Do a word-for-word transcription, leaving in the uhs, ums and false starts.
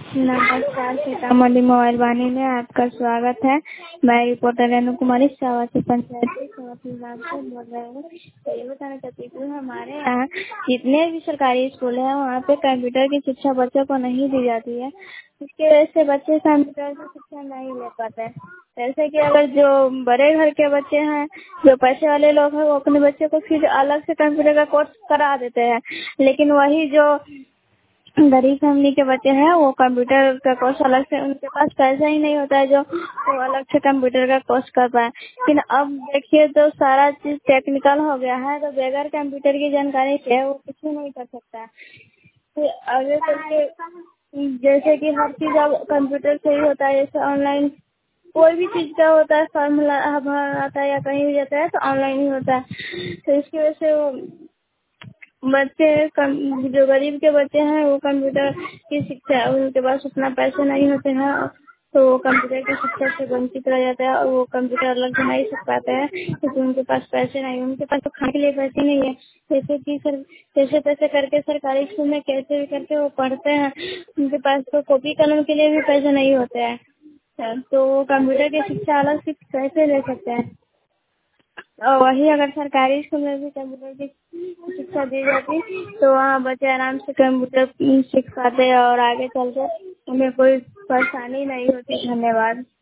नमस्कार, सीतामढ़ी मोबाइल वाणी में आपका स्वागत है। मैं रिपोर्टर रेणु कुमारी शाहबाद पंचायती स्वास्थ्य विभाग से बोल रही हूँ। तो ये बताना चाहती हूँ, हमारे यहाँ जितने भी सरकारी स्कूल हैं वहाँ पे कंप्यूटर की शिक्षा बच्चों को नहीं दी जाती है। इसकी वजह से बच्चे कंप्यूटर की शिक्षा नहीं ले पाते हैं। जैसे कि अगर जो बड़े घर के बच्चे हैं, जो पैसे वाले लोग हैं, वो अपने बच्चे को फिर अलग से कंप्यूटर का कोर्स करा देते हैं। लेकिन वही जो गरीब फैमिली के बच्चे हैं वो कंप्यूटर का कोर्स अलग से, उनके पास पैसा ही नहीं होता है जो वो अलग से कंप्यूटर का कोर्स कर पाए। लेकिन अब देखिए तो सारा चीज टेक्निकल हो गया है, तो बगैर कंप्यूटर की जानकारी के वो कुछ भी नहीं कर सकता है। फिर आगे करके जैसे कि हर चीज अब कंप्यूटर से ही होता है। जैसे ऑनलाइन कोई भी चीज का होता है, फॉर्मूला आता है या कहीं भी जाता है तो ऑनलाइन ही होता है। तो इसकी वजह से वो बच्चे जो गरीब के बच्चे हैं वो कंप्यूटर की शिक्षा, उनके पास उतना पैसे नहीं होते हैं तो वो कंप्यूटर की शिक्षा से वंचित रह जाते हैं और वो कंप्यूटर अलग से नहीं सीख पाते हैं क्योंकि उनके पास पैसे नहीं, उनके पास तो खाने के लिए पैसे नहीं है। जैसे कि सर जैसे तैसे करके सरकारी स्कूल में कैसे भी करके वो पढ़ते हैं, उनके पास तो कॉपी कलम के लिए भी पैसे नहीं होते हैं, तो वो कंप्यूटर की शिक्षा अलग से कैसे ले सकते हैं। और वही अगर सरकारी स्कूल में भी कंप्यूटर की शिक्षा दी जाती तो वहाँ बच्चे आराम से कंप्यूटर सीख पाते और आगे चल के उन्हें कोई परेशानी नहीं होती। धन्यवाद।